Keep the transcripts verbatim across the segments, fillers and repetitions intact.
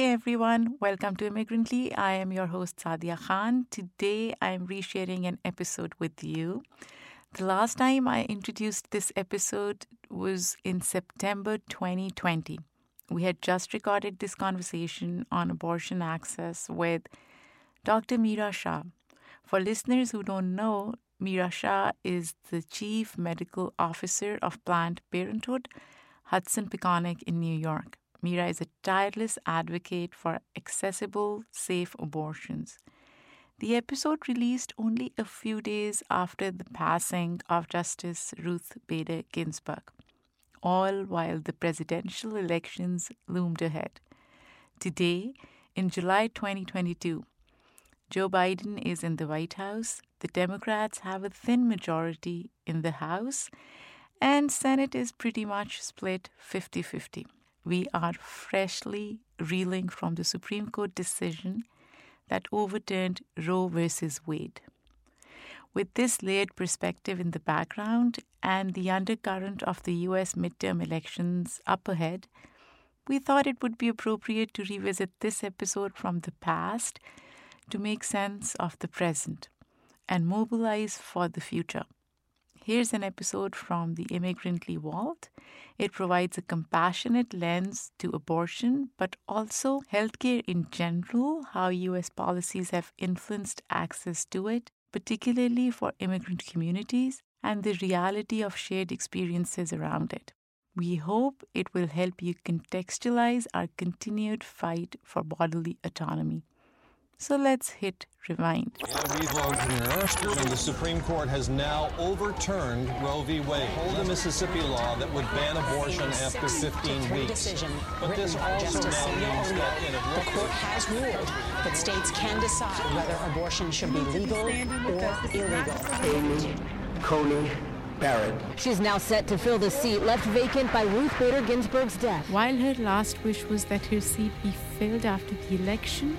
everyone, welcome to Immigrantly. I am your host Sadia Khan. Today I am resharing an episode with you. The last time I introduced this episode was in September twenty twenty. We had just recorded this conversation on abortion access with Doctor Meera Shah. For listeners who don't know, Meera Shah is the Chief Medical Officer of Planned Parenthood, Hudson Peconic in New York. Meera is a tireless advocate for accessible, safe abortions. The episode released only a few days after the passing of Justice Ruth Bader Ginsburg, all while the presidential elections loomed ahead. Today, in July twenty twenty-two, Joe Biden is in the White House, the Democrats have a thin majority in the House, and Senate is pretty much split fifty-fifty. We are freshly reeling from the Supreme Court decision that overturned Roe versus Wade. With this layered perspective in the background and the undercurrent of the U S midterm elections up ahead, we thought it would be appropriate to revisit this episode from the past to make sense of the present and mobilize for the future. Here's an episode from the Immigrantly Vault. It provides a compassionate lens to abortion, but also healthcare in general, how U S policies have influenced access to it, particularly for immigrant communities, and the reality of shared experiences around it. We hope it will help you contextualize our continued fight for bodily autonomy. So let's hit rewind. We've learned here, and the Supreme Court has now overturned Roe v. Wade, the Mississippi law that would ban abortion after fifteen weeks. But this also now means that in a the court has ruled that states can decide whether abortion should be legal or illegal. Amy Coney Barrett. She's now set to fill the seat left vacant by Ruth Bader Ginsburg's death. While her last wish was that her seat be filled after the election,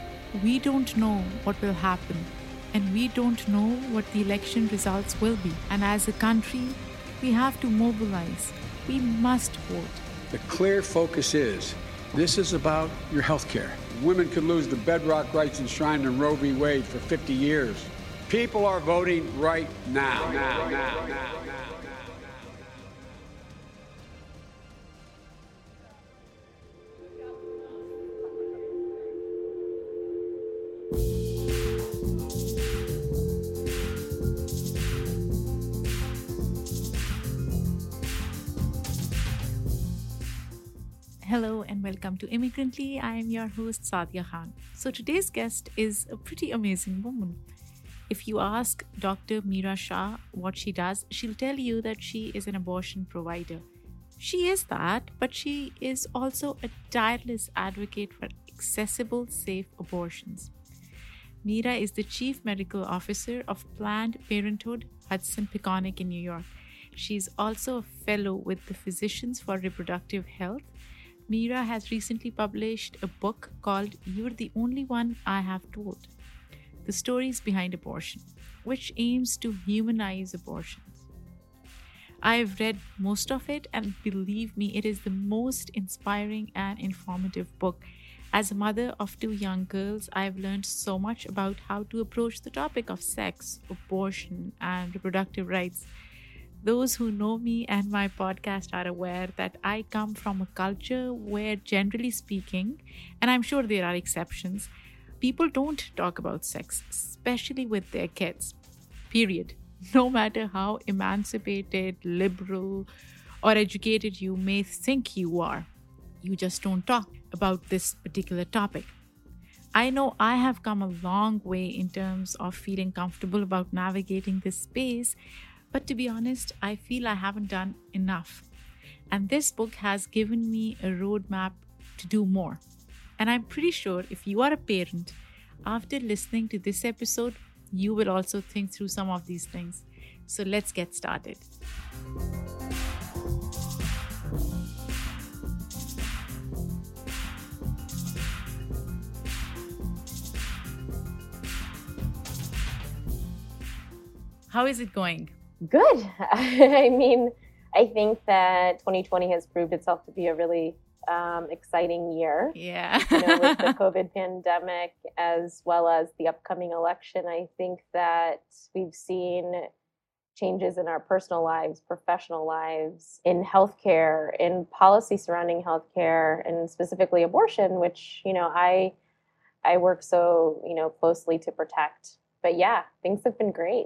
we don't know what will happen, and we don't know what the election results will be. And as a country, we have to mobilize. We must vote. The clear focus is, this is about your health care. Women could lose the bedrock rights enshrined in Roe v. Wade for fifty years. People are voting right now. now, now, now, now. Hello and welcome to Immigrantly. I am your host Sadia Khan. So today's guest is a pretty amazing woman. If you ask Doctor Meera Shah what she does, she'll tell you that she is an abortion provider. She is that, but she is also a tireless advocate for accessible, safe abortions. Meera is the Chief Medical Officer of Planned Parenthood, Hudson Peconic in New York. She is also a fellow with the Physicians for Reproductive Health. Meera has recently published a book called You're the Only One I Have Told: The Stories Behind Abortion, which aims to humanize abortions. I've read most of it, and believe me, it is the most inspiring and informative book. As a mother of two young girls, I've learned so much about how to approach the topic of sex, abortion, and reproductive rights. Those who know me and my podcast are aware that I come from a culture where, generally speaking, and I'm sure there are exceptions, people don't talk about sex, especially with their kids. Period. No matter how emancipated, liberal, or educated you may think you are, you just don't talk about this particular topic. I know I have come a long way in terms of feeling comfortable about navigating this space, but to be honest, I feel I haven't done enough. And this book has given me a roadmap to do more. And I'm pretty sure if you are a parent, after listening to this episode, you will also think through some of these things. So let's get started. How is it going? Good. I mean, I think that twenty twenty has proved itself to be a really um, exciting year. Yeah. you know, with the COVID pandemic, as well as the upcoming election, I think that we've seen changes in our personal lives, professional lives, in healthcare, in policy surrounding healthcare, and specifically abortion, which, you know, I I work so, you know, closely to protect. But yeah, things have been great.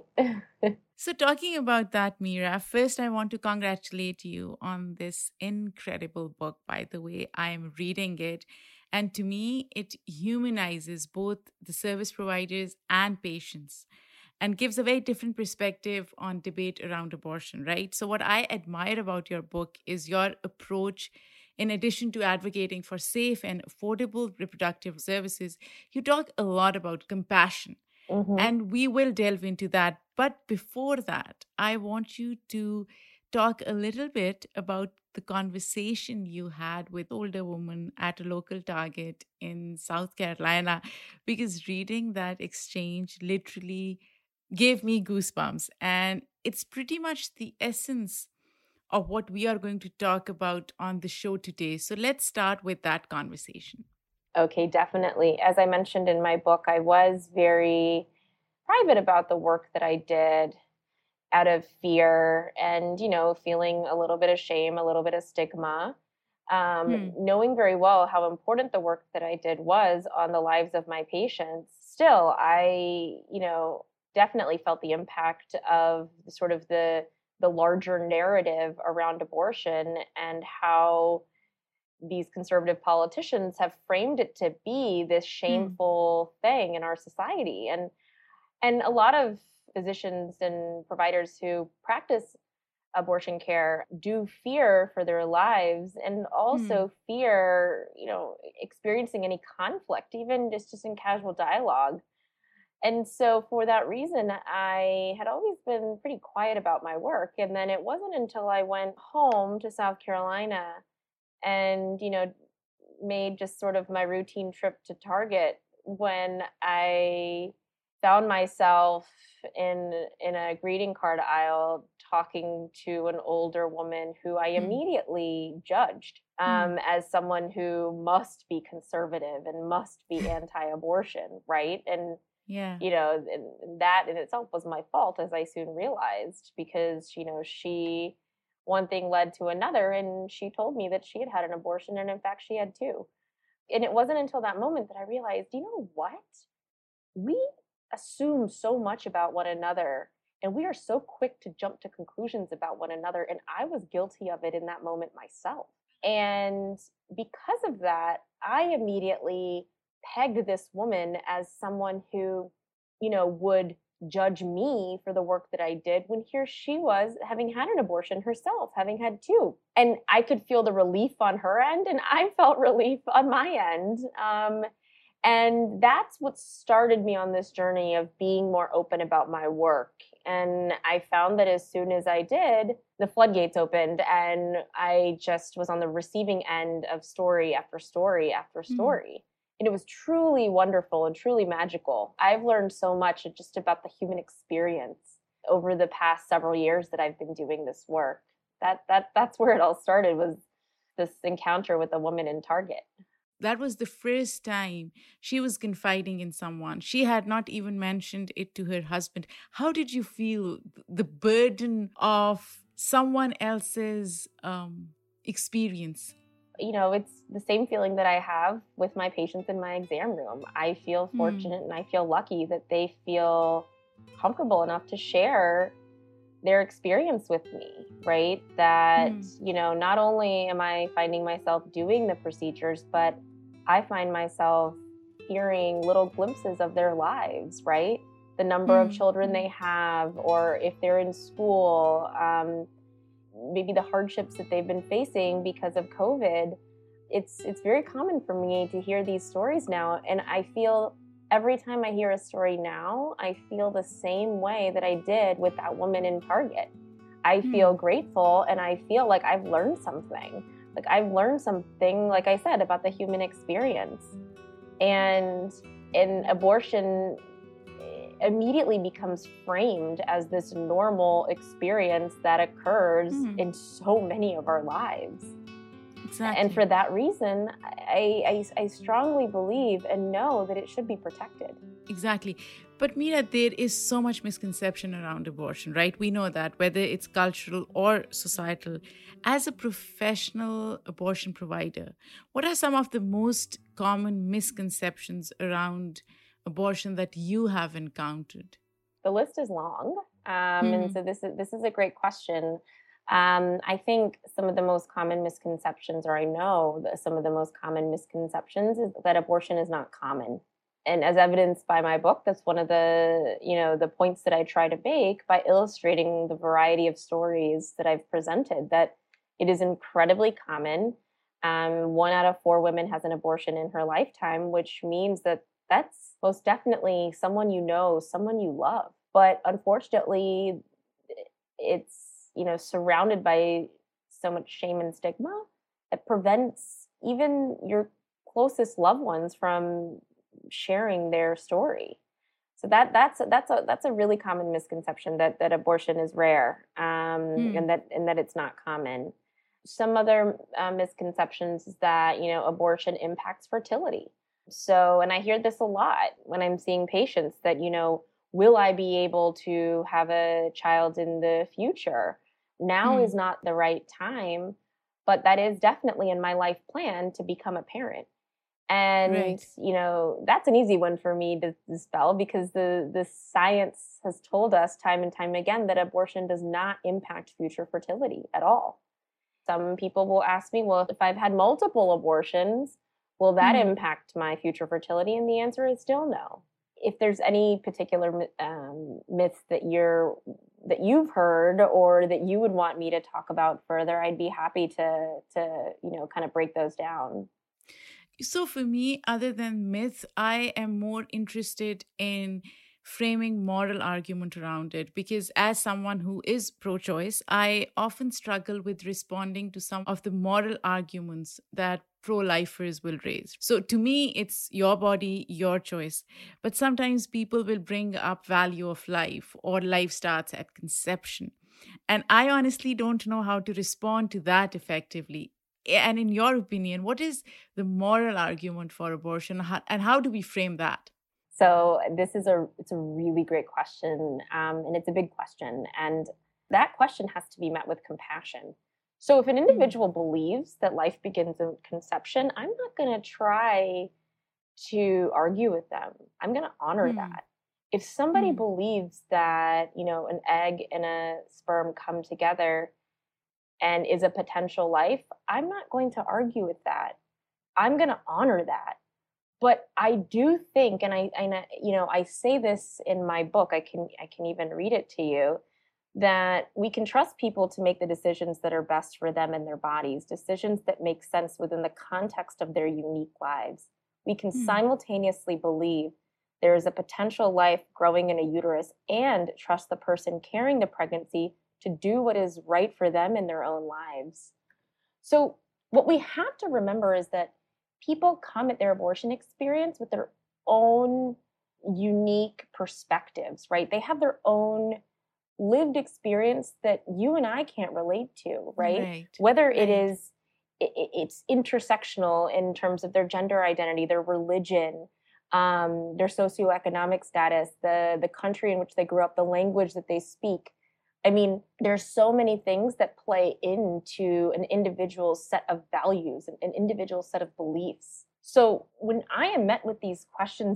So talking about that, Mira, first I want to congratulate you on this incredible book, by the way. I'm reading it. And to me, it humanizes both the service providers and patients and gives a very different perspective on debate around abortion, right? So what I admire about your book is your approach. In addition to advocating for safe and affordable reproductive services, you talk a lot about compassion. Mm-hmm. And we will delve into that. But before that, I want you to talk a little bit about the conversation you had with an older woman at a local Target in South Carolina, because reading that exchange literally gave me goosebumps. And it's pretty much the essence of what we are going to talk about on the show today. So let's start with that conversation. Okay, definitely. As I mentioned in my book, I was very private about the work that I did out of fear and, you know, feeling a little bit of shame, a little bit of stigma, um, Hmm. knowing very well how important the work that I did was on the lives of my patients. Still, I, you know, definitely felt the impact of sort of the the larger narrative around abortion and how these conservative politicians have framed it to be this shameful mm. thing in our society. And and a lot of physicians and providers who practice abortion care do fear for their lives and also mm. fear, you know, experiencing any conflict, even just, just in casual dialogue. And so for that reason, I had always been pretty quiet about my work. And then it wasn't until I went home to South Carolina and, you know, made just sort of my routine trip to Target when I found myself in in a greeting card aisle talking to an older woman who I mm. immediately judged um, mm. as someone who must be conservative and must be anti-abortion, right? And, yeah, you know, and that in itself was my fault, as I soon realized, because, you know, she... one thing led to another, and she told me that she had had an abortion, and in fact, she had two. And it wasn't until that moment that I realized, you know what? We assume so much about one another, and we are so quick to jump to conclusions about one another, and I was guilty of it in that moment myself. And because of that, I immediately pegged this woman as someone who, you know, would judge me for the work that I did, when here she was having had an abortion herself, having had two. And I could feel the relief on her end, and I felt relief on my end. Um, and that's what started me on this journey of being more open about my work. And I found that as soon as I did, the floodgates opened, and I just was on the receiving end of story after story after story. Mm. And it was truly wonderful and truly magical. I've learned so much just about the human experience over the past several years that I've been doing this work. That that that's where it all started, was this encounter with a woman in Target. That was the first time she was confiding in someone. She had not even mentioned it to her husband. How did you feel the burden of someone else's um, experience? You know, it's the same feeling that I have with my patients in my exam room. I feel fortunate mm. and I feel lucky that they feel comfortable enough to share their experience with me, right? That, mm. you know, not only am I finding myself doing the procedures, but I find myself hearing little glimpses of their lives, right? The number mm. of children they have, or if they're in school, um, maybe the hardships that they've been facing because of COVID. It's it's very common for me to hear these stories now. And I feel every time I hear a story now, I feel the same way that I did with that woman in Target. I mm. feel grateful, and I feel like I've learned something. Like I've learned something, like I said, about the human experience. And in abortion immediately becomes framed as this normal experience that occurs mm. in so many of our lives. Exactly. And for that reason, I, I, I strongly believe and know that it should be protected. Exactly. But Meera, there is so much misconception around abortion, right? We know that, whether it's cultural or societal. As a professional abortion provider, what are some of the most common misconceptions around abortion that you have encountered? The list is long. Um, Hmm. And so this is, this is a great question. Um, I think some of the most common misconceptions, or I know that some of the most common misconceptions, is that abortion is not common. And as evidenced by my book, that's one of the, you know, the points that I try to make by illustrating the variety of stories that I've presented, that it is incredibly common. Um, one out of four women has an abortion in her lifetime, which means that that's most definitely someone you know, someone you love. But unfortunately, it's, you know, surrounded by so much shame and stigma that prevents even your closest loved ones from sharing their story. So that that's that's a that's a really common misconception, that that abortion is rare, um, Hmm. and that and that it's not common. Some other uh, misconceptions is that, you know, abortion impacts fertility. So, and I hear this a lot when I'm seeing patients, that, you know, will I be able to have a child in the future? Now Hmm. is not the right time, but that is definitely in my life plan to become a parent. And, Right. you know, that's an easy one for me to dispel, because the, the science has told us time and time again that abortion does not impact future fertility at all. Some people will ask me, well, if I've had multiple abortions, will that Hmm. impact my future fertility? And the answer is still no. If there's any particular um, myths that you're that you've heard, or that you would want me to talk about further, I'd be happy to to you know kind of break those down. So for me, other than myth, I am more interested in framing moral argument around it, because as someone who is pro-choice, I often struggle with responding to some of the moral arguments that pro-lifers will raise. So to me, it's your body, your choice. But sometimes people will bring up value of life, or life starts at conception. And I honestly don't know how to respond to that effectively. And in your opinion, what is the moral argument for abortion, How- and how do we frame that? So this is a it's a really great question, um, and it's a big question, and that question has to be met with compassion. So if an individual believes that life begins in conception, I'm not going to try to argue with them. I'm going to honor Hmm. that. If somebody Hmm. believes that, you know, an egg and a sperm come together and is a potential life, I'm not going to argue with that. I'm going to honor that. But I do think, and I, I, you know, I say this in my book, I can, I can even read it to you, that we can trust people to make the decisions that are best for them and their bodies, decisions that make sense within the context of their unique lives. We can Hmm. simultaneously believe there is a potential life growing in a uterus and trust the person carrying the pregnancy to do what is right for them in their own lives. So what we have to remember is that people come at their abortion experience with their own unique perspectives, right? They have their own lived experience that you and I can't relate to, right? Right. Whether it Right. is it, it's intersectional in terms of their gender identity, their religion, um, their socioeconomic status, the the country in which they grew up, the language that they speak. I mean, there's so many things that play into an individual's set of values, an, an individual set of beliefs. So when I am met with these questions,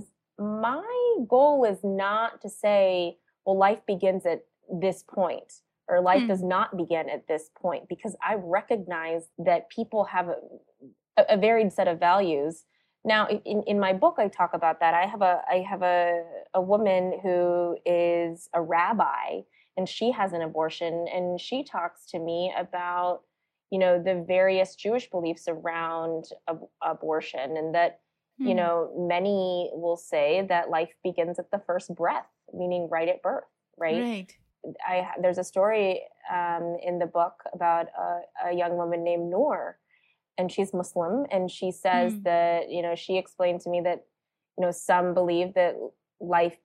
my goal is not to say, well, life begins at this point, or life Hmm. does not begin at this point, because I recognize that people have a, a varied set of values. Now, in, in my book, I talk about that. I have a I have a, a woman who is a rabbi, and she has an abortion, and she talks to me about, you know, the various Jewish beliefs around ab- abortion, and that, you Hmm. know, many will say that life begins at the first breath, meaning right at birth, right? Right. I there's a story um, in the book about a, a young woman named Noor, and she's Muslim, and she says Hmm. that, you know, she explained to me that, you know, some believe that life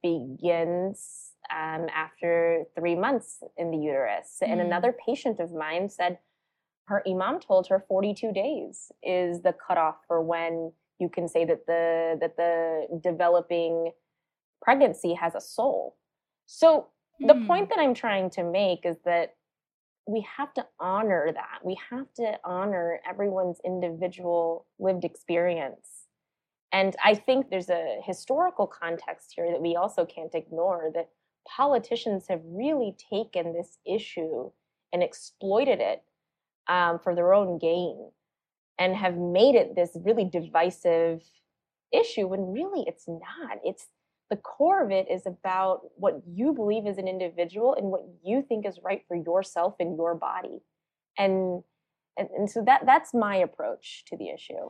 begins um, after three months in the uterus. And Hmm. another patient of mine said her imam told her forty-two days is the cutoff for when you can say that the that the developing pregnancy has a soul. So the Hmm. point that I'm trying to make is that we have to honor that. We have to honor everyone's individual lived experience. And I think there's a historical context here that we also can't ignore, that politicians have really taken this issue and exploited it um, for their own gain and have made it this really divisive issue when really it's not. It's the core of it is about what you believe as an individual and what you think is right for yourself and your body. And and, and so that that's my approach to the issue.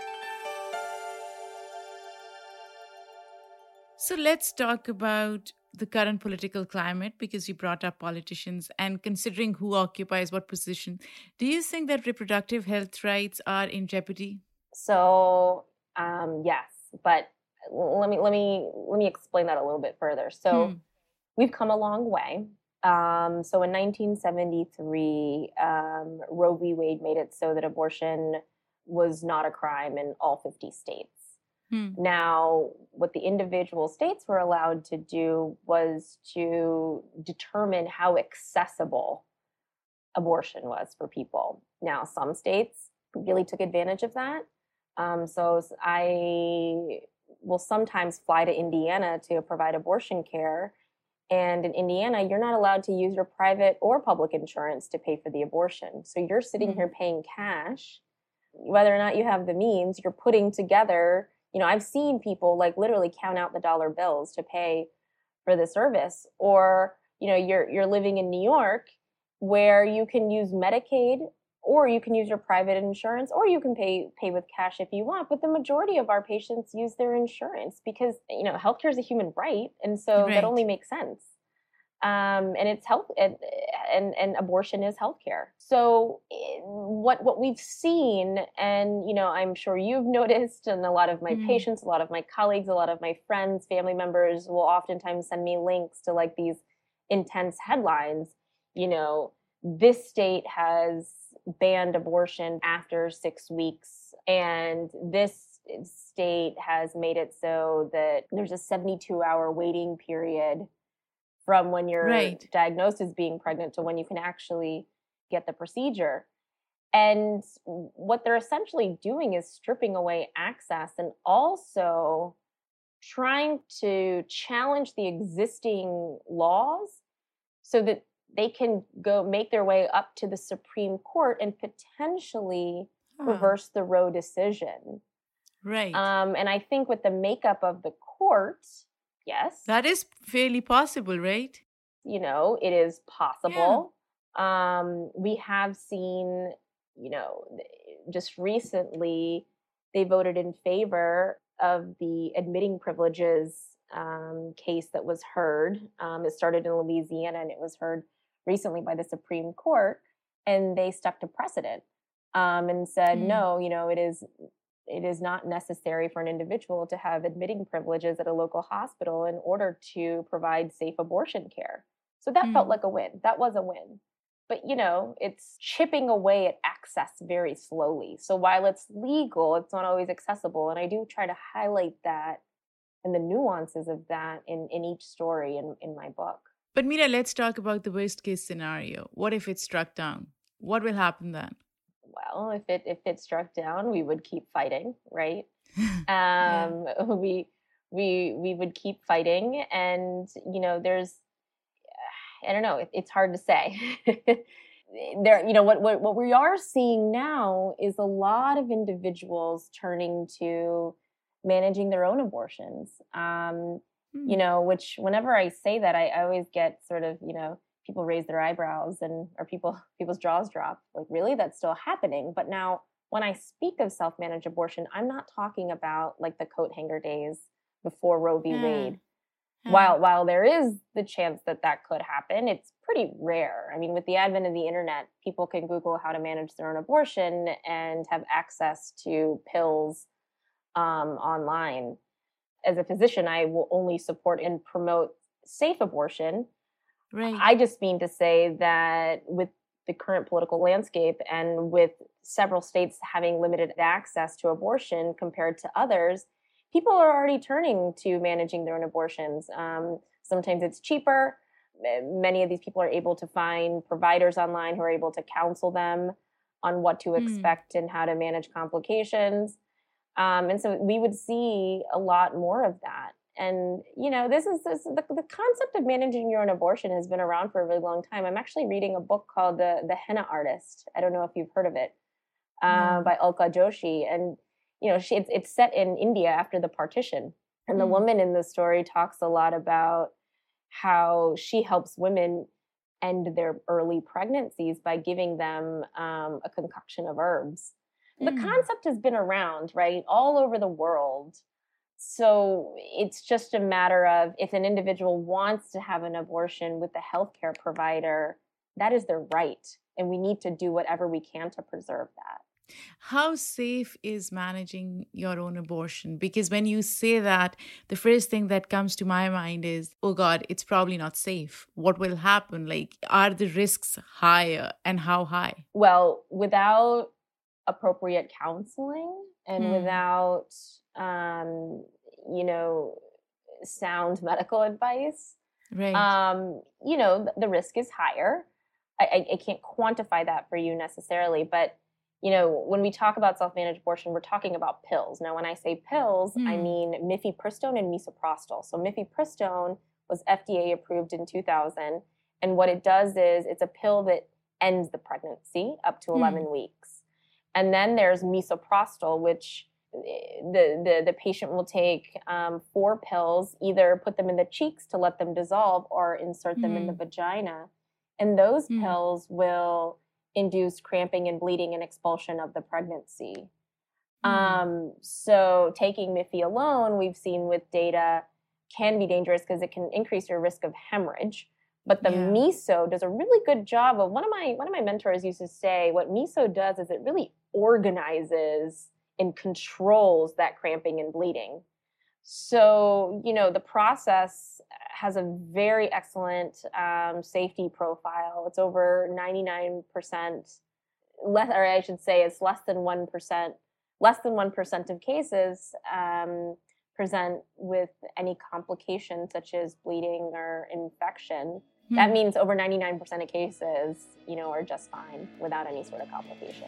So let's talk about the current political climate, because you brought up politicians and considering who occupies what position. Do you think that reproductive health rights are in jeopardy? So um, yes, but let me let me let me explain that a little bit further. So Hmm. we've come a long way. Um, so in nineteen seventy-three, um, Roe v. Wade made it so that abortion was not a crime in all fifty states. Hmm. Now, what the individual states were allowed to do was to determine how accessible abortion was for people. Now, some states really took advantage of that. Um, so I will sometimes fly to Indiana to provide abortion care. And in Indiana, you're not allowed to use your private or public insurance to pay for the abortion. So you're sitting Hmm. here paying cash. Whether or not you have the means, you're putting together, you know, I've seen people like literally count out the dollar bills to pay for the service. Or, you know, you're you're living in New York where you can use Medicaid, or you can use your private insurance, or you can pay pay with cash if you want. But the majority of our patients use their insurance because, you know, healthcare is a human right, and so Right. that only makes sense. Um, and it's health, and, and and abortion is healthcare. So eh, what what we've seen, and you know, I'm sure you've noticed, and a lot of my Hmm. patients, a lot of my colleagues, a lot of my friends, family members will oftentimes send me links to like these intense headlines. You know, this state has banned abortion after six weeks, and this state has made it so that there's a seventy-two hour waiting period from when you're Right. diagnosed as being pregnant to when you can actually get the procedure. And what they're essentially doing is stripping away access and also trying to challenge the existing laws so that they can go make their way up to the Supreme Court and potentially Ah, reverse the Roe decision. right. Um, and I think with the makeup of the court, yes, That is fairly possible, right? you know, it is possible. Um, we have seen, you know, just recently they voted in favor of the admitting privileges um, case that was heard. Um, it started in Louisiana and it was heard recently by the Supreme Court, and they stuck to precedent um, and said, Hmm. no, you know, it is it is not necessary for an individual to have admitting privileges at a local hospital in order to provide safe abortion care. So that felt Hmm. like a win. That was a win. But, you know, it's chipping away at access very slowly. So while it's legal, it's not always accessible. And I do try to highlight that and the nuances of that in, in each story in, in my book. But Mira, let's talk about the worst case scenario. What if it's struck down? What will happen then? Well, if it if it struck down, we would keep fighting, right? Yeah. Um, we we we would keep fighting, and you know, there's I don't know, it, it's hard to say. There, you know, what, what what we are seeing now is a lot of individuals turning to managing their own abortions. Um, Hmm. you know, which whenever I say that, I, I always get sort of, you know, people raise their eyebrows and or people people's jaws drop. Like, really, that's still happening? But now, when I speak of self-managed abortion, I'm not talking about like the coat hanger days before Roe v. Yeah. Wade. Yeah. While while there is the chance that that could happen, it's pretty rare. I mean, with the advent of the internet, people can Google how to manage their own abortion and have access to pills um, online. As a physician, I will only support and promote safe abortion. Right. I just mean to say that with the current political landscape and with several states having limited access to abortion compared to others, people are already turning to managing their own abortions. Um, sometimes it's cheaper. Many of these people are able to find providers online who are able to counsel them on what to expect mm. and how to manage complications. Um, and so we would see a lot more of that. And, you know, this is this, the, the concept of managing your own abortion has been around for a really long time. I'm actually reading a book called The, the Henna Artist. I don't know if you've heard of it, uh, mm. by Alka Joshi. And, you know, she, it's, it's set in India after the partition. And the mm. woman in the story talks a lot about how she helps women end their early pregnancies by giving them um, a concoction of herbs. Mm. The concept has been around, right, all over the world. So it's just a matter of if an individual wants to have an abortion with the healthcare provider, that is their right. And we need to do whatever we can to preserve that. How safe is managing your own abortion? Because when you say that, the first thing that comes to my mind is, oh God, it's probably not safe. What will happen? Like, are the risks higher, and how high? Well, without appropriate counseling and Hmm. without, um, you know, sound medical advice, Right. um, you know, th- the risk is higher. I, I, I can't quantify that for you necessarily, but you know, when we talk about self-managed abortion, we're talking about pills. Now, when I say pills, Hmm. I mean mifepristone and misoprostol. So mifepristone was F D A approved in two thousand. And what it does is it's a pill that ends the pregnancy up to eleven Hmm. weeks. And then there's misoprostol, which the, the, the patient will take um, four pills, either put them in the cheeks to let them dissolve or insert them in the Hmm. vagina. And those Hmm. pills will induce cramping and bleeding and expulsion of the pregnancy. Hmm. Um, so taking Miffy alone, we've seen with data, can be dangerous because it can increase your risk of hemorrhage. But the Yeah. miso does a really good job of, one of my one of my mentors used to say, what miso does is it really organizes and controls that cramping and bleeding. So, you know, the process has a very excellent um, safety profile. It's over ninety-nine percent, less, or I should say it's less than one percent, less than one percent of cases um, present with any complications such as bleeding or infection. Hmm. That means over ninety-nine percent of cases, you know, are just fine without any sort of complication.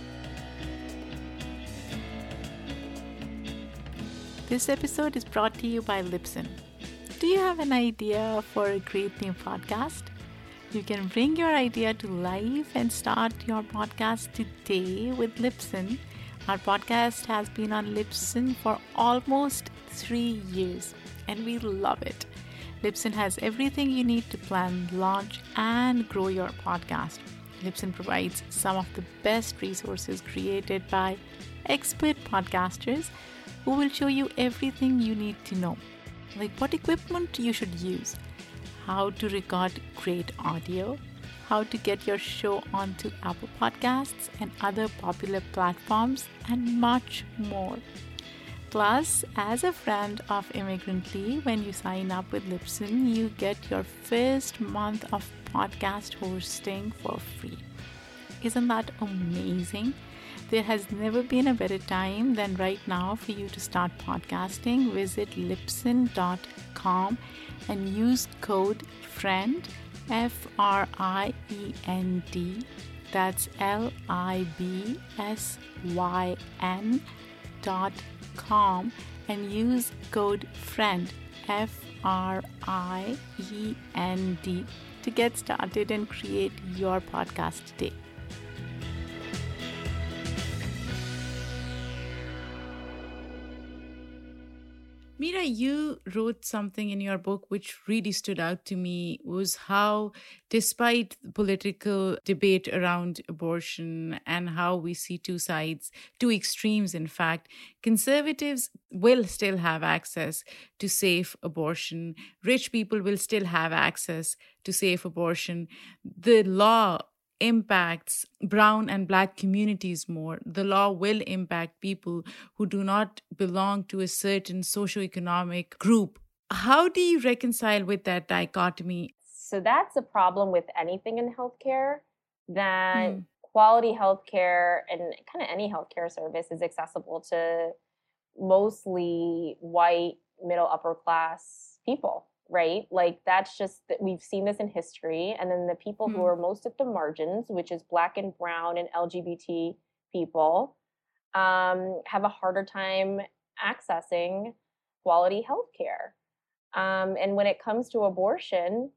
This episode is brought to you by Libsyn. Do you have an idea for a great new podcast? You can bring your idea to life and start your podcast today with Libsyn. Our podcast has been on Libsyn for almost three years, and we love it. Libsyn has everything you need to plan, launch, and grow your podcast. Libsyn provides some of the best resources created by expert podcasters who will show you everything you need to know, like what equipment you should use, how to record great audio, how to get your show onto Apple Podcasts and other popular platforms, and much more. Plus, as a friend of Immigrantly, when you sign up with Libsyn, you get your first month of podcast hosting for free. Isn't that amazing? There has never been a better time than right now for you to start podcasting. Visit libsyn dot com and use code FRIEND, F R I E N D, that's L I B S Y N dot com, and use code FRIEND, F R I E N D, to get started and create your podcast today. Mira, you wrote something in your book which really stood out to me, was how, despite the political debate around abortion and how we see two sides, two extremes, in fact, conservatives will still have access to safe abortion. Rich people will still have access to safe abortion. The law impacts brown and black communities more. The law will impact people who do not belong to a certain socioeconomic group. How do you reconcile with that dichotomy? So that's a problem with anything in healthcare. that Hmm. quality healthcare and kind of any healthcare service is accessible to mostly white, middle, upper class people, right? Like that's just that we've seen this in history. And then the people who Hmm. are most at the margins, which is Black and brown and L G B T people, um, have a harder time accessing quality healthcare. Um, and when it comes to abortion,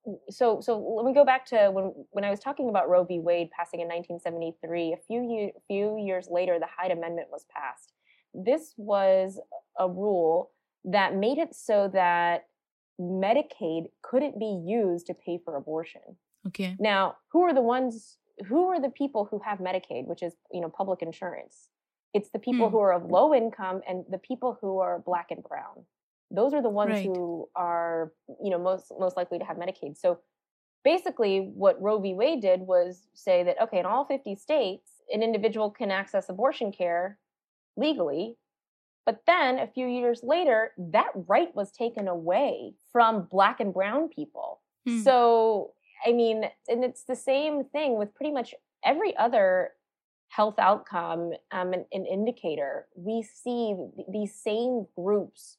so so let me go back to when when I was talking about Roe v. Wade passing in nineteen seventy-three. A few year, few years later, the Hyde Amendment was passed. This was a rule that made it so that Medicaid couldn't be used to pay for abortion. Okay. Now, who are the ones? Who are the people who have Medicaid, which is you know public insurance? It's the people Hmm. who are of low income and the people who are Black and brown. Those are the ones Right. who are, you know, most most likely to have Medicaid. So basically what Roe v. Wade did was say that, okay, in all fifty states, an individual can access abortion care legally. But then a few years later, that right was taken away from Black and brown people. Hmm. So, I mean, and it's the same thing with pretty much every other health outcome um, an, an indicator. We see th- these same groups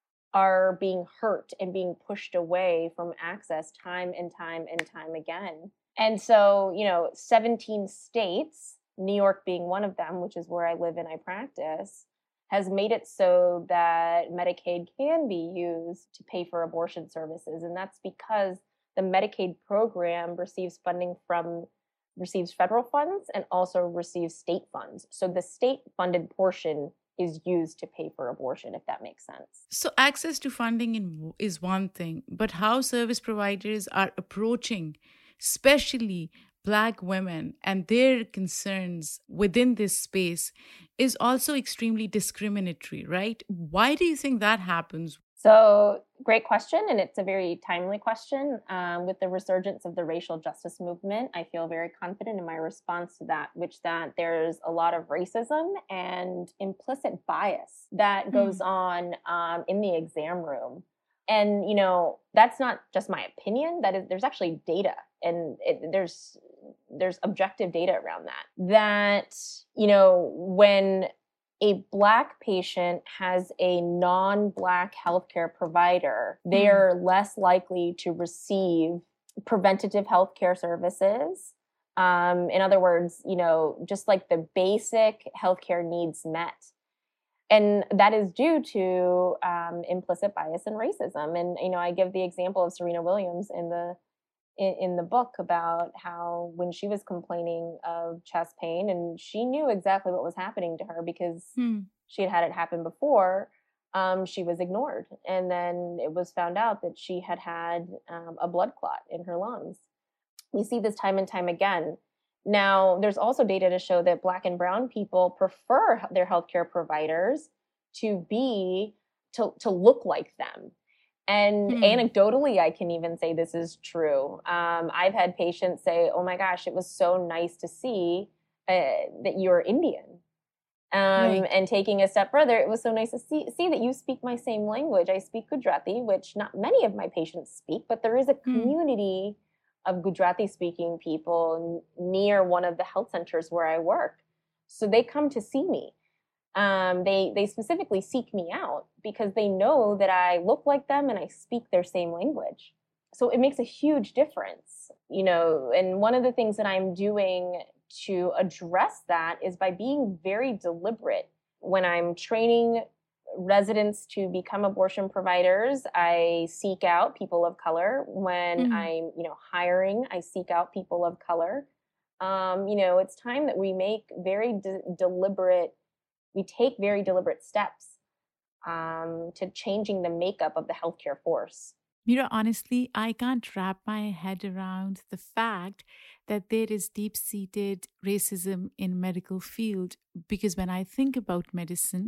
are being hurt and being pushed away from access time and time and time again. And so, you know, seventeen states, New York being one of them, which is where I live and I practice, has made it so that Medicaid can be used to pay for abortion services. And that's because the Medicaid program receives funding from, receives federal funds and also receives state funds. So the state funded portion is used to pay for abortion, if that makes sense. So access to funding in, is one thing, but how service providers are approaching, especially Black women and their concerns within this space is also extremely discriminatory, right? Why do you think that happens? So, great question, and it's a very timely question. Um, with the resurgence of the racial justice movement, I feel very confident in my response to that, which that there's a lot of racism and implicit bias that goes Hmm. on um, in the exam room. And, you know, that's not just my opinion. That is, there's actually data, and it, there's there's objective data around that. That, you know, when a Black patient has a non-Black healthcare provider, they are less likely to receive preventative healthcare services. Um, in other words, you know, just like the basic healthcare needs met. And that is due to um, implicit bias and racism. And, you know, I give the example of Serena Williams in the in, in the book about how when she was complaining of chest pain, and she knew exactly what was happening to her because Hmm. she had had it happen before, um, she was ignored. And then it was found out that she had had um, a blood clot in her lungs. We see this time and time again. Now, there's also data to show that Black and brown people prefer their healthcare providers to be, to, to look like them. And Hmm. anecdotally, I can even say this is true. Um, I've had patients say, oh my gosh, it was so nice to see uh, that you're Indian. Um, Right. And taking a step further, it was so nice to see, see that you speak my same language. I speak Gujarati, which not many of my patients speak, but there is a Hmm. community of Gujarati speaking people n- near one of the health centers where I work. So they come to see me. Um, they they specifically seek me out because they know that I look like them and I speak their same language. So it makes a huge difference, you know. And one of the things that I'm doing to address that is by being very deliberate. When I'm training residents to become abortion providers, I seek out people of color. When Mhm. I'm, you know, hiring, I seek out people of color. Um, you know, it's time that we make very de- deliberate, we take very deliberate steps um, to changing the makeup of the healthcare force. Mira, honestly, I can't wrap my head around the fact that there is deep-seated racism in medical field, because when I think about medicine,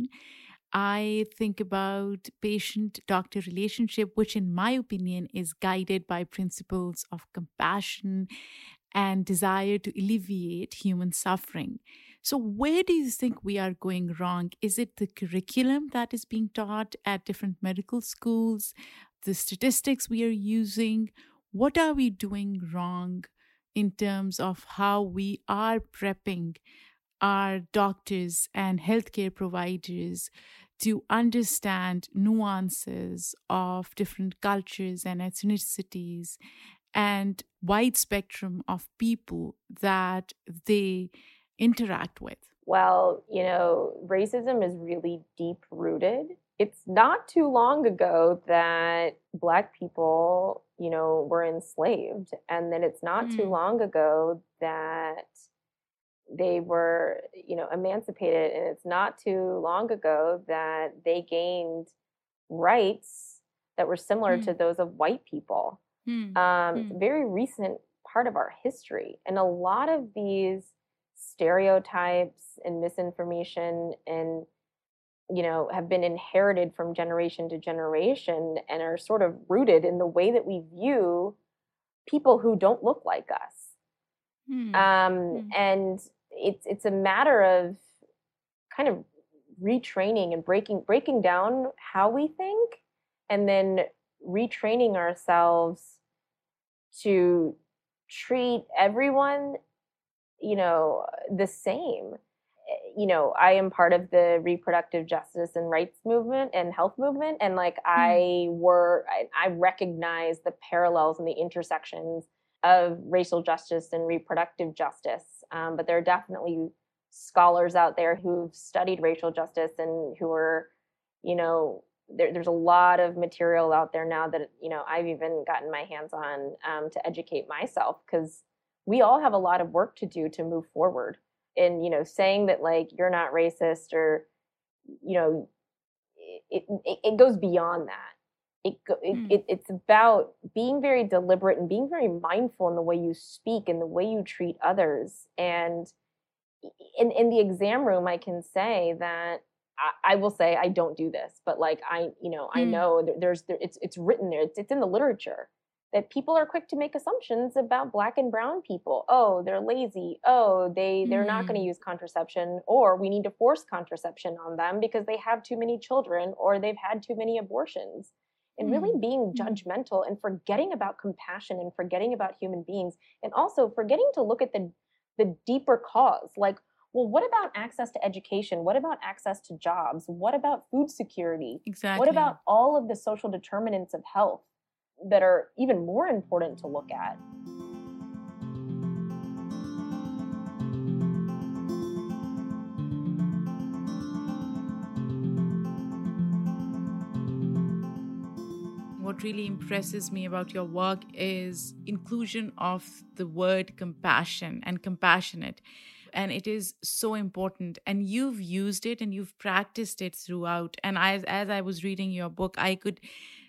I think about patient-doctor relationship, which in my opinion is guided by principles of compassion and desire to alleviate human suffering. So where do you think we are going wrong? Is it the curriculum that is being taught at different medical schools, the statistics we are using? What are we doing wrong in terms of how we are prepping our doctors and healthcare providers to understand nuances of different cultures and ethnicities and wide spectrum of people that they interact with? Well, you know, racism is really deep rooted. It's not too long ago that Black people, you know, were enslaved. And then it's not mm. too long ago that they were, you know, emancipated. And it's not too long ago that they gained rights that were similar mm. to those of white people. Mm. Um, mm. It's a very recent part of our history. And a lot of these stereotypes and misinformation and, you know, have been inherited from generation to generation and are sort of rooted in the way that we view people who don't look like us. Hmm. Um, hmm. And it's it's a matter of kind of retraining and breaking breaking down how we think, and then retraining ourselves to treat everyone, you know, the same. You know, I am part of the reproductive justice and rights movement and health movement. And like, mm. I were, I, I recognize the parallels and the intersections of racial justice and reproductive justice. Um, but there are definitely scholars out there who've studied racial justice and who are, you know, there, there's a lot of material out there now that, you know, I've even gotten my hands on um, to educate myself, because we all have a lot of work to do to move forward. And, you know, saying that, like, you're not racist, or, you know, it it, it goes beyond that. It, it, mm. it it's about being very deliberate and being very mindful in the way you speak and the way you treat others. And in in the exam room, I can say that I, I will say I don't do this, but like I, you know, mm. I know there's there, it's it's written there. It's it's in the literature that people are quick to make assumptions about Black and brown people. Oh, they're lazy. Oh, they, they're mm. not going to use contraception, or we need to force contraception on them because they have too many children or they've had too many abortions. And mm. really being judgmental and forgetting about compassion and forgetting about human beings, and also forgetting to look at the, the deeper cause. Like, well, what about access to education? What about access to jobs? What about food security? Exactly. What about all of the social determinants of health that are even more important to look at? What really impresses me about your work is inclusion of the word compassion and compassionate. And it is so important. And you've used it and you've practiced it throughout. And as, as I was reading your book, I could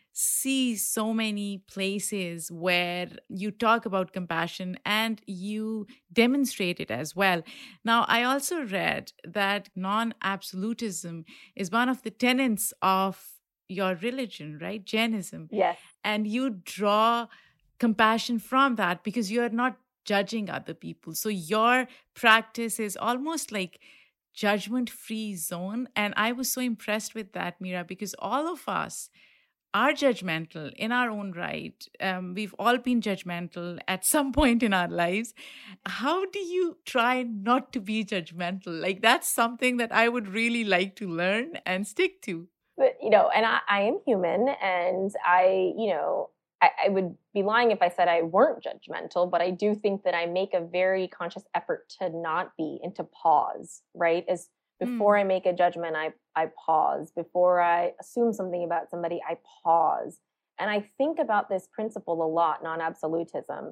see so many places where you talk about compassion and you demonstrate it as well. Now, I also read that non-absolutism is one of the tenets of your religion, right? Jainism. Yes. And you draw compassion from that because you're not judging other people. So your practice is almost like judgment-free zone. And I was so impressed with that, Meera, because all of us are judgmental in our own right. Um, we've all been judgmental at some point in our lives. How do you try not to be judgmental? Like, that's something that I would really like to learn and stick to. But, you know, and I, I am human, and I, you know, I, I would be lying if I said I weren't judgmental, but I do think that I make a very conscious effort to not be and to pause, right? As Before mm. I make a judgment, I, I pause. Before I assume something about somebody, I pause. And I think about this principle a lot, non-absolutism,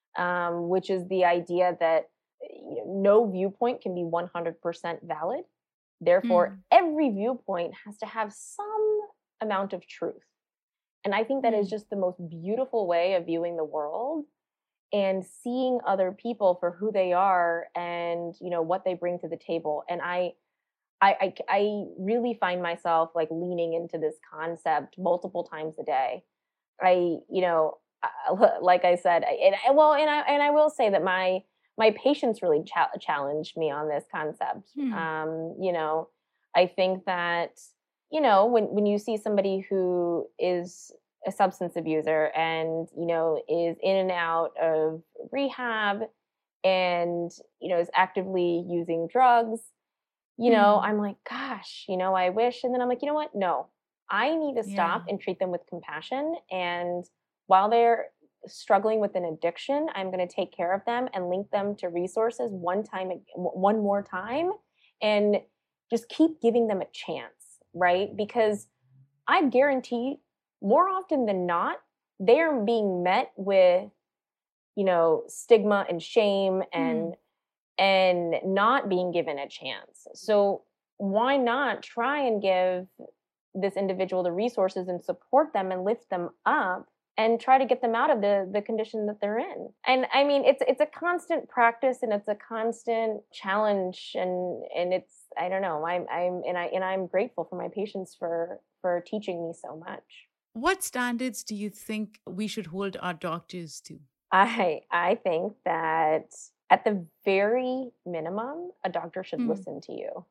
um, which is the idea that, you know, no viewpoint can be one hundred percent valid. Therefore, mm. every viewpoint has to have some amount of truth. And I think that mm. is just the most beautiful way of viewing the world and seeing other people for who they are and, you know, what they bring to the table. And I, I, I, I really find myself like leaning into this concept multiple times a day. I, you know, like I said, and I, well, and I, and I will say that my, my patients really cha- challenged me on this concept. Hmm. Um, you know, I think that, you know, when, when you see somebody who is a substance abuser and, you know, is in and out of rehab and, you know, is actively using drugs, you know, Mm. I'm like, gosh, you know, I wish. And then I'm like, you know what? No, I need to stop Yeah. and treat them with compassion. And while they're struggling with an addiction, I'm going to take care of them and link them to resources one time, one more time, and just keep giving them a chance, right? Because I guarantee more often than not, they're being met with, you know, stigma and shame and Mm. and not being given a chance. So why not try and give this individual the resources and support them and lift them up and try to get them out of the the condition that they're in. And I mean, it's it's a constant practice and it's a constant challenge, and and it's I don't know. I'm I'm and I and I'm grateful for my patients for for teaching me so much. What standards do you think we should hold our doctors to? I I think that at the very minimum, a doctor should Mm. listen to you.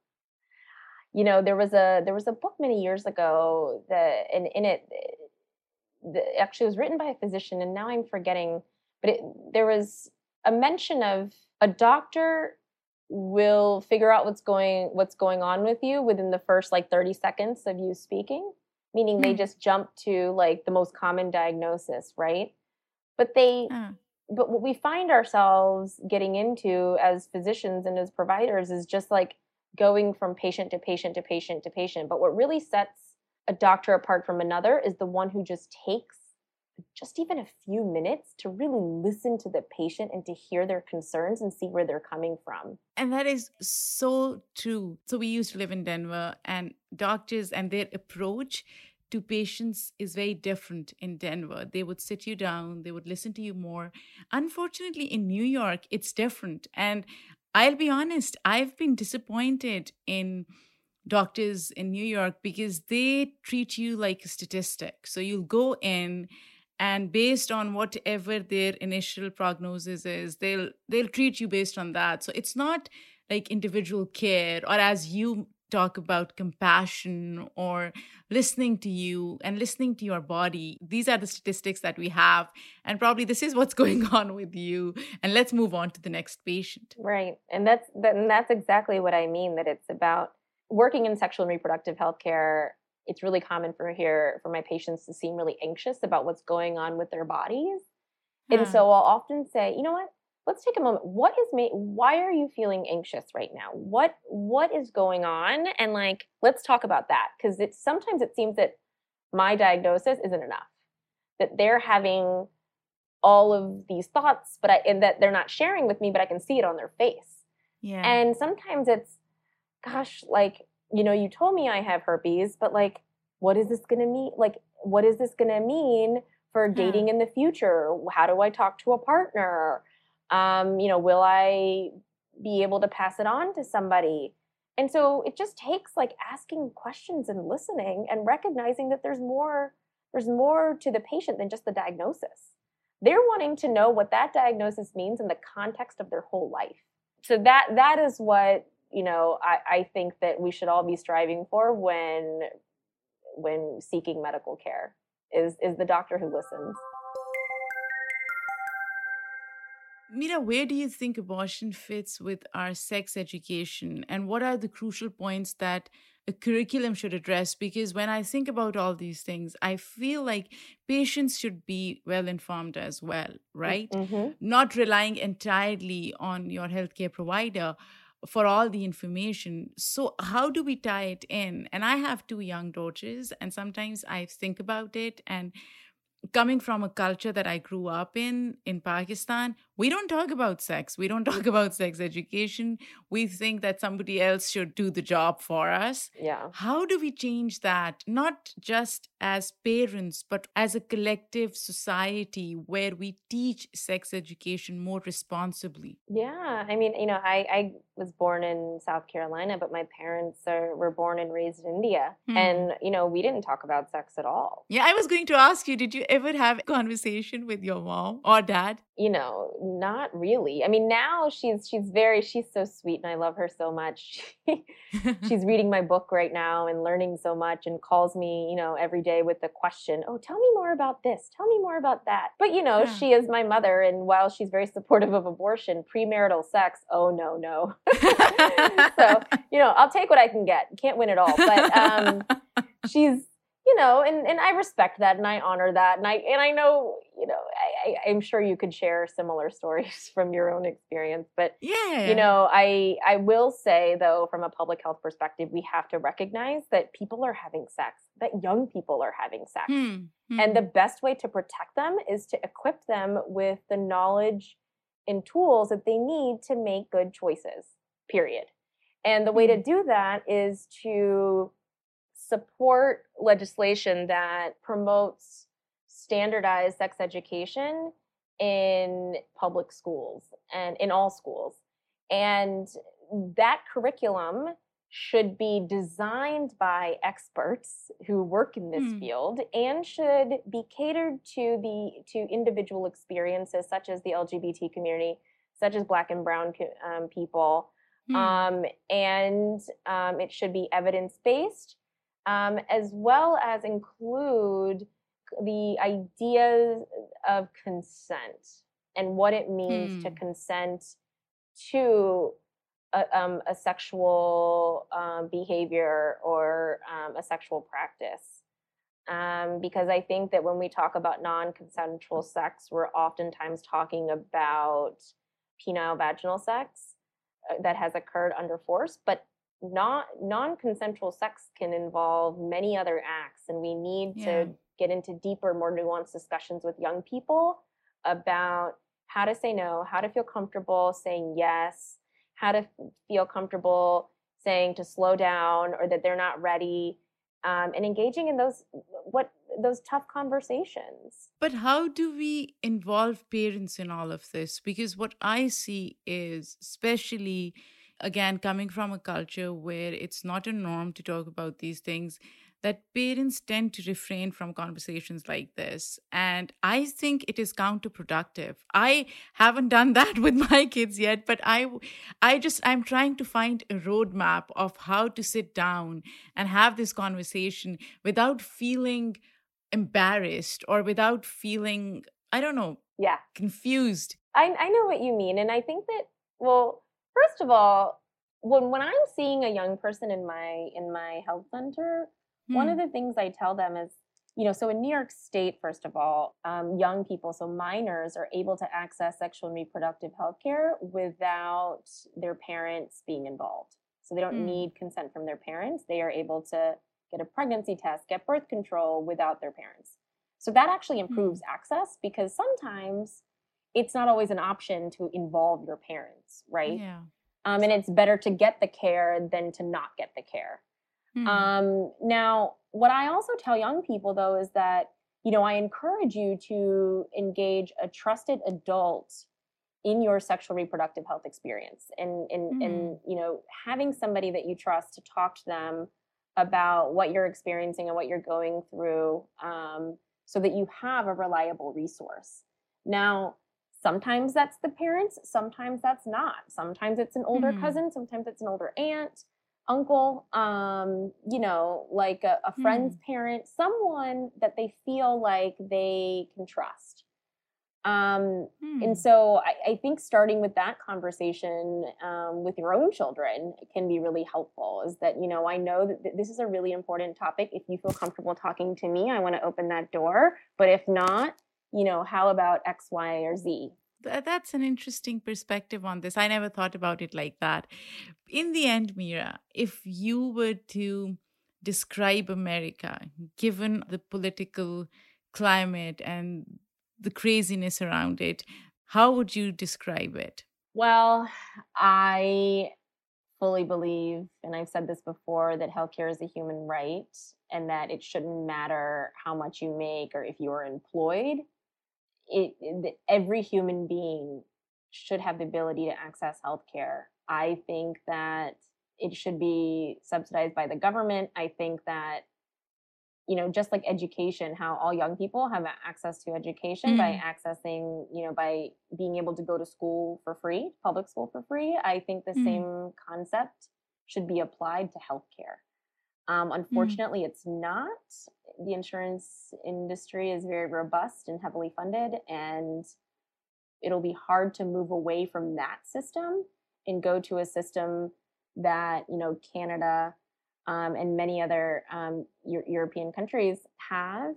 You know, there was a there was a book many years ago that and in it the, actually it was written by a physician, and now I'm forgetting, but it, there was a mention of a doctor will figure out what's going what's going on with you within the first like thirty seconds of you speaking, meaning they Hmm. just jump to like the most common diagnosis, right? But they Ah. but what we find ourselves getting into as physicians and as providers is just like going from patient to patient to patient to patient. But what really sets a doctor apart from another is the one who just takes just even a few minutes to really listen to the patient and to hear their concerns and see where they're coming from. And that is so true. So we used to live in Denver, and doctors and their approach to patients is very different in Denver. They would sit you down, they would listen to you more. Unfortunately, in New York, it's different. And I'll be honest, I've been disappointed in doctors in New York because they treat you like a statistic. So you'll go in, and based on whatever their initial prognosis is, they'll they'll treat you based on that. So it's not like individual care, or as you talk about, compassion or listening to you and listening to your body. These are the statistics that we have, and probably this is what's going on with you, and let's move on to the next patient. Right. And that's that, and that's exactly what I mean, that it's about working in sexual and reproductive health care. It's really common for here for my patients to seem really anxious about what's going on with their bodies. And Huh. so I'll often say, you know what? Let's take a moment. What is ma- why are you feeling anxious right now? What what is going on? And like, let's talk about that, because it's sometimes it seems that my diagnosis isn't enough. That they're having all of these thoughts, but I and that they're not sharing with me, but I can see it on their face. Yeah. And sometimes it's, gosh, like, you know, you told me I have herpes, but like, what is this going to mean? Like, what is this going to mean for dating in the future? How do I talk to a partner? Um, you know, will I be able to pass it on to somebody? And so it just takes like asking questions and listening and recognizing that there's more, there's more to the patient than just the diagnosis. They're wanting to know what that diagnosis means in the context of their whole life. So that that is what, you know, I, I think that we should all be striving for when when seeking medical care is is the doctor who listens. Mira, where do you think abortion fits with our sex education? And what are the crucial points that a curriculum should address? Because when I think about all these things, I feel like patients should be well informed as well, right? Mm-hmm. Not relying entirely on your healthcare provider for all the information. So how do we tie it in? And I have two young daughters, and sometimes I think about it, and coming from a culture that I grew up in, in Pakistan, we don't talk about sex. We don't talk about sex education. We think that somebody else should do the job for us. Yeah. How do we change that? Not just as parents, but as a collective society where we teach sex education more responsibly. Yeah. I mean, you know, I, I was born in South Carolina, but my parents are, were born and raised in India. Hmm. And, you know, we didn't talk about sex at all. Yeah, I was going to ask you, did you ever have a conversation with your mom or dad? you know, not really. I mean, now she's she's very she's so sweet, and I love her so much. She, she's reading my book right now and learning so much, and calls me, you know, every day with the question, "Oh, tell me more about this. Tell me more about that." But you know, yeah. She is my mother, and while she's very supportive of abortion, premarital sex, oh no, no. So you know, I'll take what I can get. Can't win it all, but um, she's. You know, and, and I respect that, and I honor that, and I and I know, you know, I, I, I'm sure you could share similar stories from your own experience. But yeah, you know, I I will say though, from a public health perspective, we have to recognize that people are having sex, that young people are having sex, hmm. Hmm. and the best way to protect them is to equip them with the knowledge and tools that they need to make good choices. Period. And the way hmm. to do that is to support legislation that promotes standardized sex education in public schools and in all schools. And that curriculum should be designed by experts who work in this mm. field and should be catered to the to individual experiences such as the L G B T community, such as Black and Brown um, people. Mm. Um, and um, it should be evidence-based. Um, as well as include the ideas of consent and what it means hmm. to consent to a, um, a sexual um, behavior or um, a sexual practice. Um, because I think that when we talk about non-consensual sex, we're oftentimes talking about penile vaginal sex uh, that has occurred under force, but Not non-consensual sex can involve many other acts, and we need yeah. to get into deeper, more nuanced discussions with young people about how to say no, how to feel comfortable saying yes, how to feel comfortable saying to slow down or that they're not ready, um, and engaging in those what those tough conversations. But how do we involve parents in all of this? Because what I see is, especially again, coming from a culture where it's not a norm to talk about these things, that parents tend to refrain from conversations like this. And I think it is counterproductive. I haven't done that with my kids yet, but I, I just, I'm trying to find a roadmap of how to sit down and have this conversation without feeling embarrassed or without feeling, I don't know, yeah, confused. I, I know what you mean. And I think that, well, first of all, when when I'm seeing a young person in my in my health center, hmm. one of the things I tell them is, you know, so in New York State, first of all, um, young people, so minors, are able to access sexual and reproductive health care without their parents being involved. So they don't hmm. need consent from their parents. They are able to get a pregnancy test, get birth control without their parents. So that actually improves hmm. access, because sometimes it's not always an option to involve your parents, right? Yeah. Um, and it's better to get the care than to not get the care. Mm. Um, now, what I also tell young people, though, is that, you know, I encourage you to engage a trusted adult in your sexual reproductive health experience, and, and, mm. and, you know, having somebody that you trust to talk to them about what you're experiencing and what you're going through, um, so that you have a reliable resource. Now, sometimes that's the parents, sometimes that's not. Sometimes it's an older mm-hmm. cousin, sometimes it's an older aunt, uncle, um, you know, like a, a friend's mm. parent, someone that they feel like they can trust. Um, mm. And so I, I think starting with that conversation um, with your own children can be really helpful, is that, you know, I know that th- this is a really important topic. If you feel comfortable talking to me, I want to open that door. But if not, you know, how about X, Y, or Z? That's an interesting perspective on this. I never thought about it like that. In the end, Meera, if you were to describe America, given the political climate and the craziness around it, how would you describe it? Well, I fully believe, and I've said this before, that healthcare is a human right, and that it shouldn't matter how much you make or if you are employed. It, it, every human being should have the ability to access healthcare. I think that it should be subsidized by the government. I think that you know, just like education, how all young people have access to education mm. by accessing, you know, by being able to go to school for free, public school for free. I think the mm. same concept should be applied to healthcare. Um, unfortunately, mm. it's not. The insurance industry is very robust and heavily funded, and it'll be hard to move away from that system and go to a system that, you know, Canada um, and many other um, Euro- European countries have.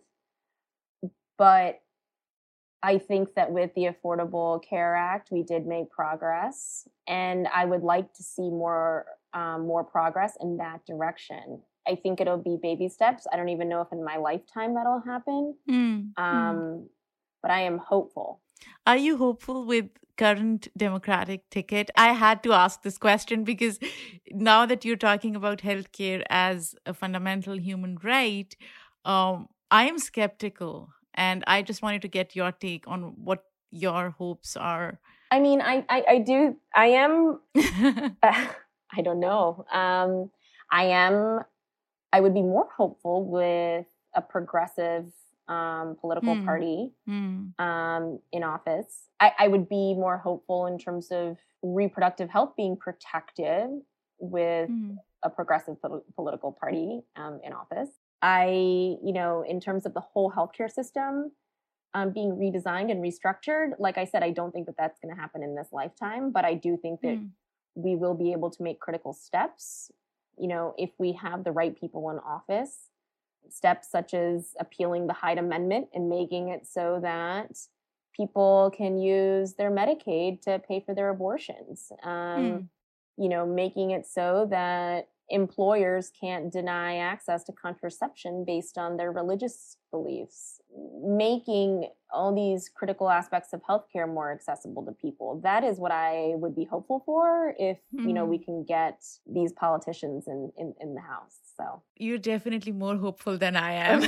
But I think that with the Affordable Care Act, we did make progress, and I would like to see more um, more progress in that direction. I think it'll be baby steps. I don't even know if in my lifetime that'll happen, mm. Um, mm. but I am hopeful. Are you hopeful with current Democratic ticket? I had to ask this question because now that you're talking about healthcare as a fundamental human right, um, I am skeptical, and I just wanted to get your take on what your hopes are. I mean, I, I, I do, I am, uh, I don't know. Um, I am, I would be more hopeful with a progressive Um, political mm. party mm. Um, in office. I, I would be more hopeful in terms of reproductive health being protected with mm. a progressive po- political party um, in office. I, you know, in terms of the whole healthcare system um, being redesigned and restructured, like I said, I don't think that that's going to happen in this lifetime, but I do think that mm. we will be able to make critical steps, you know, if we have the right people in office. Steps such as appealing the Hyde Amendment and making it so that people can use their Medicaid to pay for their abortions. Um, mm. You know, making it so that employers can't deny access to contraception based on their religious beliefs. Making all these critical aspects of healthcare more accessible to people. That is what I would be hopeful for if, mm. you know, we can get these politicians in, in, in the House. So you're definitely more hopeful than I am.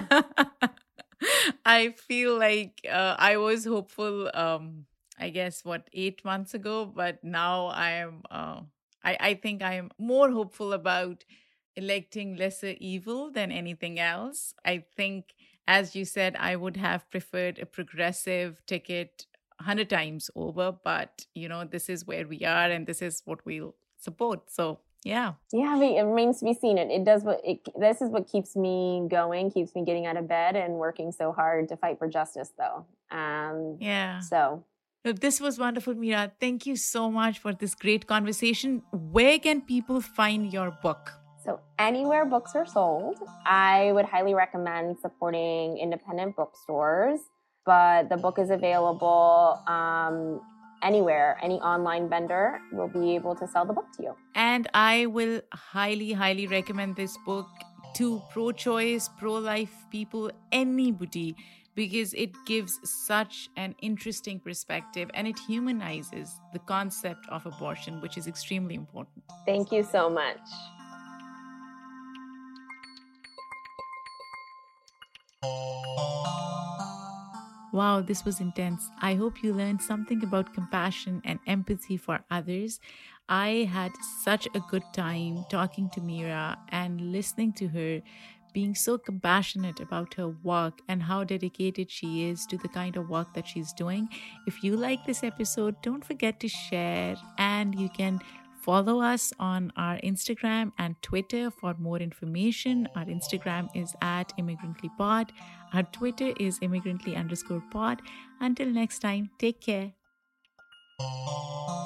I feel like uh, I was hopeful, um, I guess, what, eight months ago, but now I am, uh, I, I think I am more hopeful about electing lesser evil than anything else. I think, as you said, I would have preferred a progressive ticket a hundred times over, but, you know, this is where we are and this is what we'll support. So yeah. Yeah, I mean, it remains to be seen. It, it does what it, this is what keeps me going, keeps me getting out of bed and working so hard to fight for justice, though. Um, yeah. So this was wonderful, Meera. Thank you so much for this great conversation. Where can people find your book? So anywhere books are sold. I would highly recommend supporting independent bookstores, but the book is available um, anywhere. Any online vendor will be able to sell the book to you. And I will highly, highly recommend this book to pro-choice, pro-life people, anybody, because it gives such an interesting perspective and it humanizes the concept of abortion, which is extremely important. Thank you so much. Wow, this was intense. I hope you learned something about compassion and empathy for others. I had such a good time talking to Meera and listening to her being so compassionate about her work and how dedicated she is to the kind of work that she's doing. If you like this episode, don't forget to share, and you can follow us on our Instagram and Twitter for more information. Our Instagram is at immigrantlypod. Our Twitter is immigrantly underscore pod. Until next time, take care.